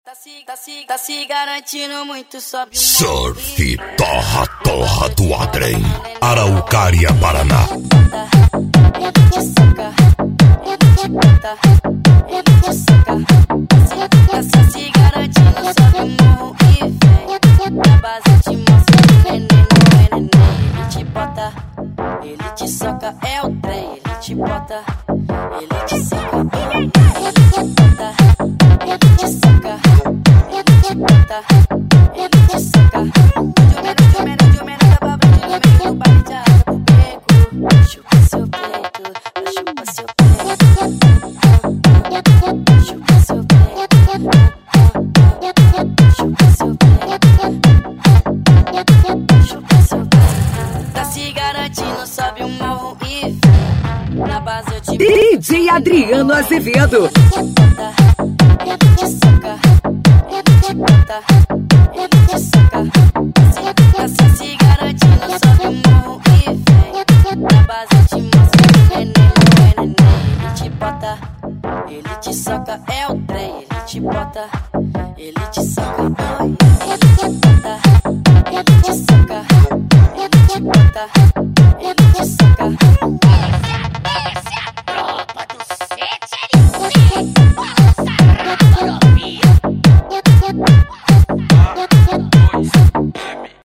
Tá se garantindo muito, sobe o Surf, torra do Adrem, Araucária, Paraná. Ele te saca, ele te bota, ele te saca. Tá se garantindo, sobe o morro e vem. Na base te mostra o neném, não é neném. Ele te bota, ele te saca, é o trem. Ele te bota, ele te saca, ele te bota, ele te saca. Ele te bota, ele te saca. De menos, da babra, de meio do baile de asa pro beco. Chupa seu peito, chupa seu peito. Chupa seu peito, chupa seu peito. Chupa seu peito. Tá se garantindo, sobe o morro e vem. Na base eu te DJ Adriano Azevedo. Ele te saca, ele te bota, ele te saca. Tá se garantindo, sobe o morro e vem. Na base te mostra o neném, não é neném. Ele te bota, ele te saca, é o trem. Ele te bota, ele te